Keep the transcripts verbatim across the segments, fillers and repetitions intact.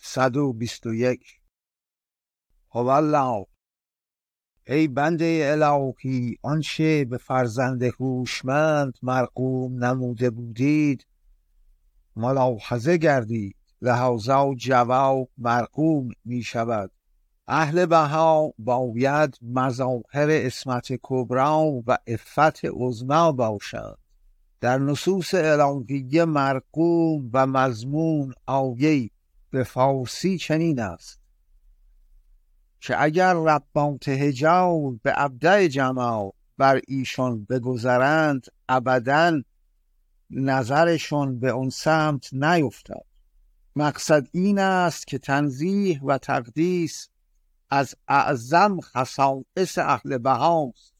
صد و بیست و یک. هوالله. ای بنده الهی، آنچه به فرزند هوشمند مرقوم نموده بودید ملاحظه گردید، لحاظا جواب مرقوم می شود. اهل بها باید مظاهر عصمت کبرا و عفت عظمی باشند. در نصوص الهیه مرقوم و مضمون آیه به فارسی چنین است که اگر ربات حجاب به ابدع جمال بر ایشان بگذرند ابداً نظرشون به اون سمت نیفتد. مقصد این است که تنزیه و تقدیس از اعظم خصائص اهل بهاست.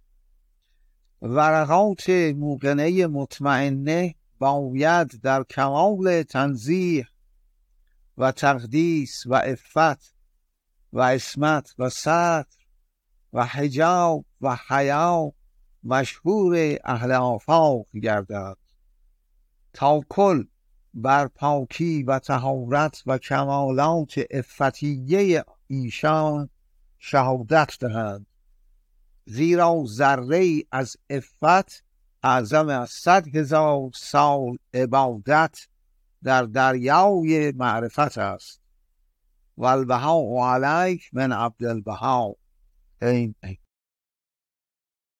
ورقات موقنه مطمئنه باید در کمال تنزیه و تقدیس و عفت و عصمت و ستر و حجاب و حیا مشهور اهل آفاق گردد تا کل بر پاکی و طهارت و کمالات عفتیه ایشان شهادت دهند، زیرا ذره از عفت اعظم از صد هزار سال عبادت در دریای معرفت است. والبهاء علیک من عبد البها. این